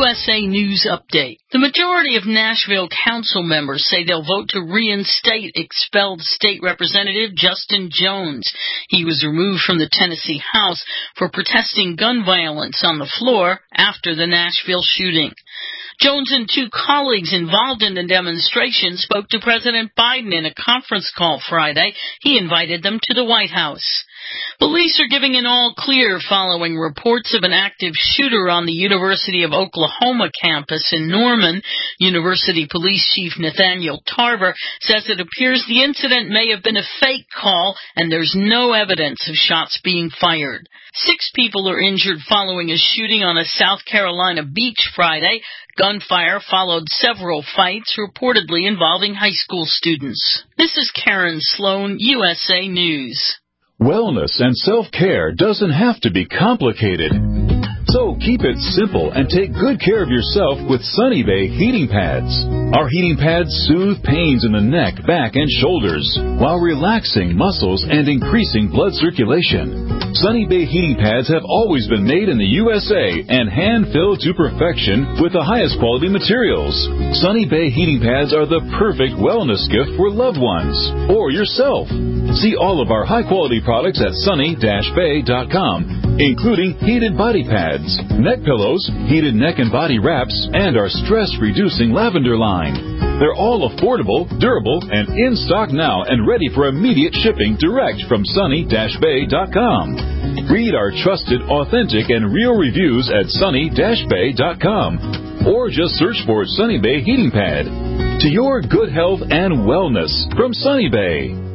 USA News Update. The majority of Nashville council members say they'll vote to reinstate expelled state representative Justin Jones. He was removed from the Tennessee House for protesting gun violence on the floor after the Nashville shooting. Jones and two colleagues involved in the demonstration spoke to President Biden in a conference call Friday. He invited them to the White House. Police are giving an all-clear following reports of an active shooter on the University of Oklahoma campus in Norman. University Police Chief Nathaniel Tarver says it appears the incident may have been a fake call and there's no evidence of shots being fired. 6 people are injured following a shooting on a South Carolina beach Friday. Gunfire followed several fights reportedly involving high school students. This is Karen Sloan, USA News. Wellness and self-care doesn't have to be complicated. So keep it simple and take good care of yourself with Sunny Bay heating pads. Our heating pads soothe pains in the neck, back, and shoulders while relaxing muscles and increasing blood circulation. Sunny Bay heating pads have always been made in the USA and hand-filled to perfection with the highest quality materials. Sunny Bay heating pads are the perfect wellness gift for loved ones or yourself. See all of our high-quality products at sunny-bay.com, including heated body pads, neck pillows, heated neck and body wraps, and our stress-reducing lavender line. They're all affordable, durable, and in stock now and ready for immediate shipping direct from sunny-bay.com. Read our trusted, authentic, and real reviews at sunny-bay.com or just search for Sunny Bay Heating Pad. To your good health and wellness from Sunny Bay.